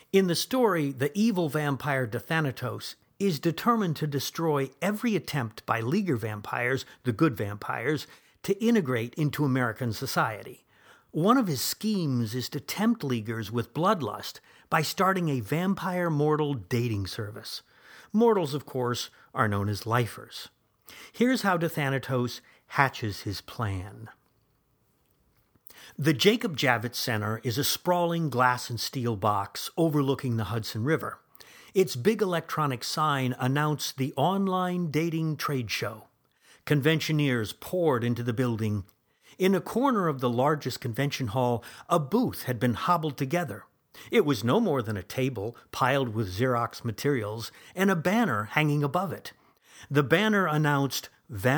In the story, the evil vampire Thanatos is determined to destroy every attempt by Leaguer vampires, the good vampires, to integrate into American society. One of his schemes is to tempt Leaguers with bloodlust by starting a vampire mortal dating service. Mortals, of course, are known as lifers. Here's how Thanatos hatches his plan. The Jacob Javits Center is a sprawling glass and steel box overlooking the Hudson River. Its big electronic sign announced the online dating trade show. Conventioneers poured into the building. In a corner of the largest convention hall, a booth had been hobbled together. It was no more than a table piled with Xerox materials and a banner hanging above it. The banner announced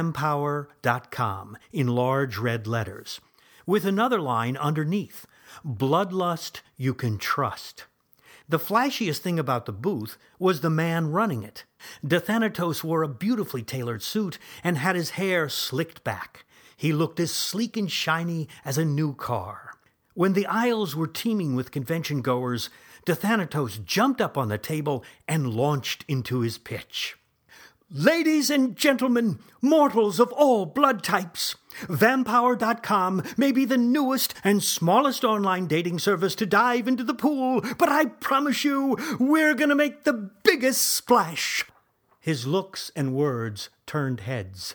Vampower.com in large red letters, with another line underneath, Bloodlust You Can Trust. The flashiest thing about the booth was the man running it. Thanatos wore a beautifully tailored suit and had his hair slicked back. He looked as sleek and shiny as a new car. When the aisles were teeming with convention-goers, Thanatos jumped up on the table and launched into his pitch. Ladies and gentlemen, mortals of all blood types, Vampower.com may be the newest and smallest online dating service to dive into the pool, but I promise you, we're going to make the biggest splash. His looks and words turned heads.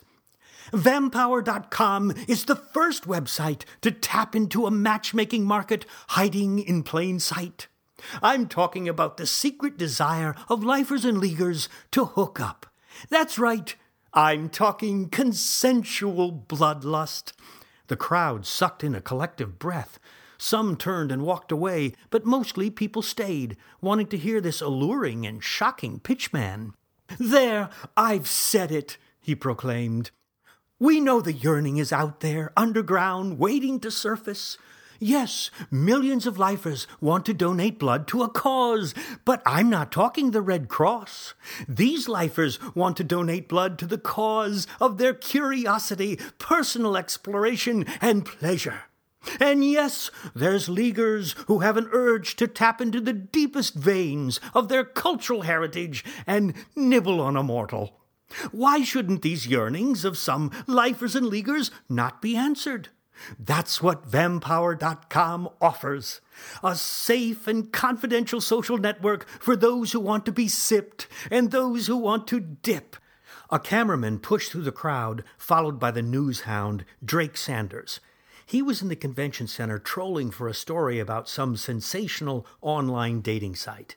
Vampower.com is the first website to tap into a matchmaking market hiding in plain sight. I'm talking about the secret desire of lifers and leaguers to hook up. That's right, I'm talking consensual bloodlust. The crowd sucked in a collective breath. Some turned and walked away, but mostly people stayed, wanting to hear this alluring and shocking pitchman. There, I've said it, he proclaimed. We know the yearning is out there, underground, waiting to surface. Yes, millions of lifers want to donate blood to a cause, but I'm not talking the Red Cross. These lifers want to donate blood to the cause of their curiosity, personal exploration, and pleasure. And yes, there's leaguers who have an urge to tap into the deepest veins of their cultural heritage and nibble on a mortal. Why shouldn't these yearnings of some lifers and leaguers not be answered? That's what Vampower.com offers. A safe and confidential social network for those who want to be sipped and those who want to dip. A cameraman pushed through the crowd, followed by the news hound, Drake Sanders. He was in the convention center trolling for a story about some sensational online dating site.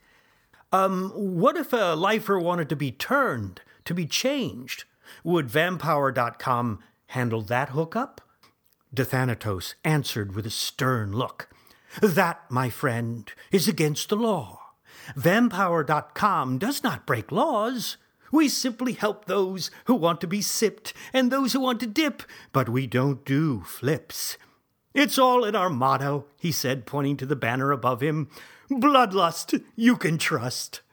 What if a lifer wanted to be turned, to be changed? Would Vampower.com handle that hookup? Thanatos answered with a stern look. That, my friend, is against the law. Vampower.com does not break laws. We simply help those who want to be sipped and those who want to dip, but we don't do flips. It's all in our motto, he said, pointing to the banner above him. Bloodlust you can trust.